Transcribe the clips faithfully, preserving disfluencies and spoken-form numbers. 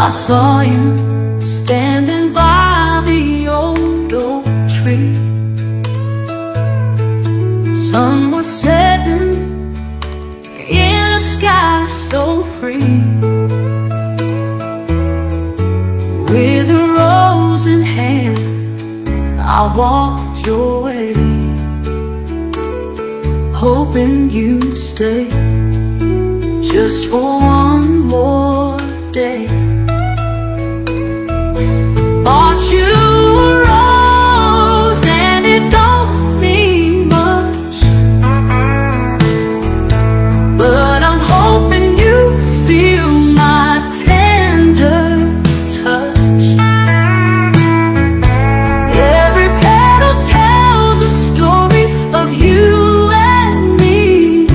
I saw you standing by the old oak tree. Sun was setting in a sky so free. With a rose in hand, I walked your way, hoping you'd stay just for one more day. Bought you a rose and it don't mean much, but I'm hoping you feel my tender touch. Every petal tells a story of you and me,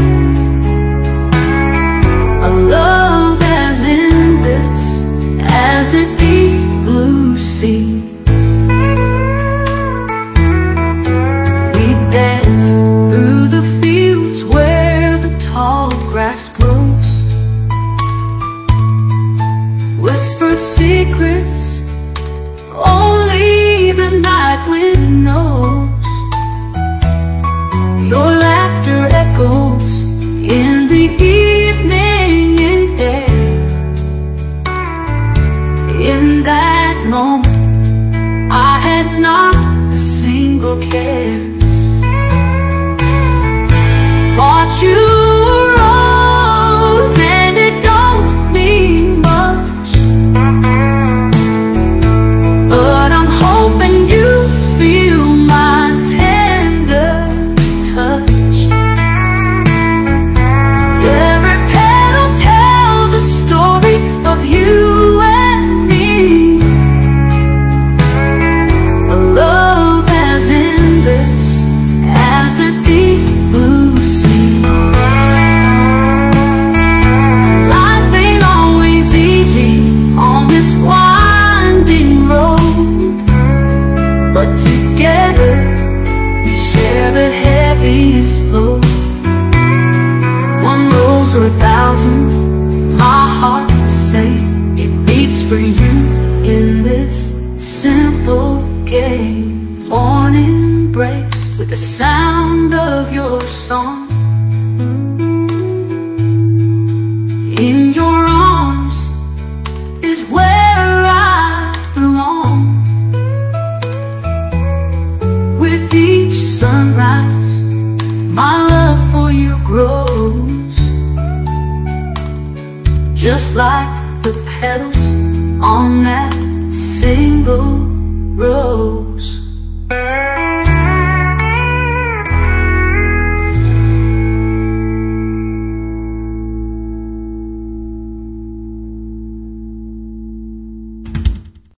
a love as endless as the deep blue sea. We danced through the fields where the tall grass grows, whispered secrets only the night wind knows. Your laughter echoes in the evening air. In that moment I had not a single care. Bought you a rose and it don't mean much, but I'm hoping you feel my tender touch. Every petal tells a story of you and me, a love as endless as the deep blue sea. Life ain't always easy on this winding road, but together we share the heaviest load. One rose or a thousand, my heart's the same. It beats for you in this simple game. Morning breaks with the sound of your song. In your arms is where I belong. With each sunrise, my love for you grows, just like the petals on that single rose.